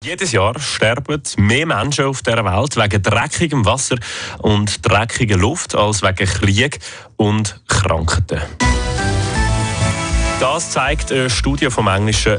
Jedes Jahr sterben mehr Menschen auf dieser Welt wegen dreckigem Wasser und dreckiger Luft als wegen Krieg und Krankheiten. Das zeigt eine Studie vom englischen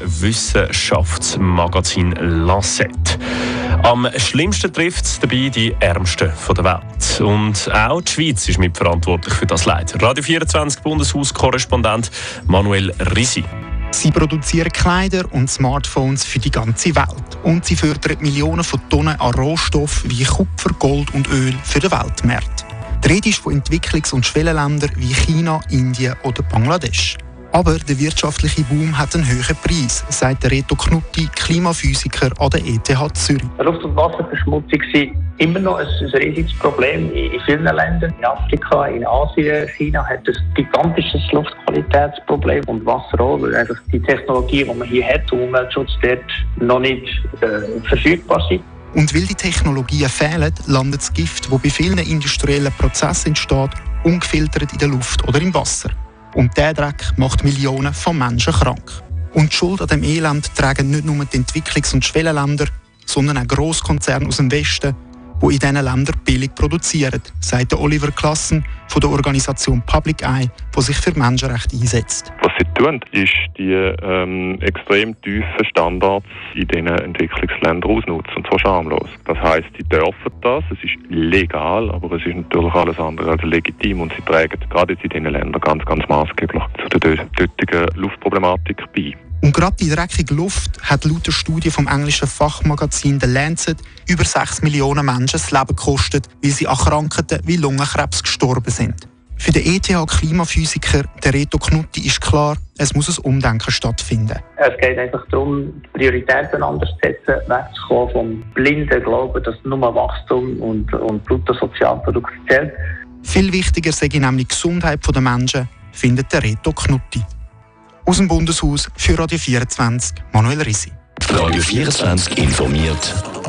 Wissenschaftsmagazin Lancet. Am schlimmsten trifft es dabei die Ärmsten der Welt. Und auch die Schweiz ist mitverantwortlich für das Leid. Radio 24 Bundeshaus-Korrespondent Manuel Risi. Sie produzieren Kleider und Smartphones für die ganze Welt. Und sie fördern Millionen von Tonnen an Rohstoffen wie Kupfer, Gold und Öl für den Weltmarkt. Die Rede ist von Entwicklungs- und Schwellenländern wie China, Indien oder Bangladesch. Aber der wirtschaftliche Boom hat einen hohen Preis, sagt Reto Knutti, Klimaphysiker an der ETH Zürich. Luft- und Wasserverschmutzung sind immer noch ein riesiges Problem in vielen Ländern. In Afrika, in Asien, China hat ein gigantisches Luftqualitätsproblem und Wasser auch, weil einfach die Technologie, die man hier hat, und Umweltschutz dort noch nicht verfügbar sind. Und weil die Technologien fehlen, landet das Gift, das bei vielen industriellen Prozessen entsteht, ungefiltert in der Luft oder im Wasser. Und dieser Dreck macht Millionen von Menschen krank. Und die Schuld an diesem Elend tragen nicht nur die Entwicklungs- und Schwellenländer, sondern auch Grosskonzerne aus dem Westen, die in diesen Ländern billig produzieren, sagt Oliver Klassen von der Organisation Public Eye, die sich für Menschenrechte einsetzt. Was sie tun, ist die extrem tiefen Standards in diesen Entwicklungsländern ausnutzen, und zwar schamlos. Das heisst, sie dürfen das, es ist legal, aber es ist natürlich alles andere als legitim, und sie tragen gerade jetzt in diesen Ländern ganz, ganz maßgeblich zu der dortigen Luftproblematik bei. Und gerade die dreckige Luft hat laut der Studie vom englischen Fachmagazin The Lancet über 6 Millionen Menschen das Leben gekostet, weil sie an Krankheiten wie Lungenkrebs gestorben sind. Für den ETH-Klimaphysiker Reto Knutti ist klar, es muss ein Umdenken stattfinden. Es geht einfach darum, die Prioritäten anders zu setzen, wegzukommen vom blinden Glauben, dass nur Wachstum und Bruttosozialprodukt zählt. Viel wichtiger sei nämlich die Gesundheit der Menschen, findet Reto Knutti. Aus dem Bundeshaus für Radio 24, Manuel Risi. Radio 24 informiert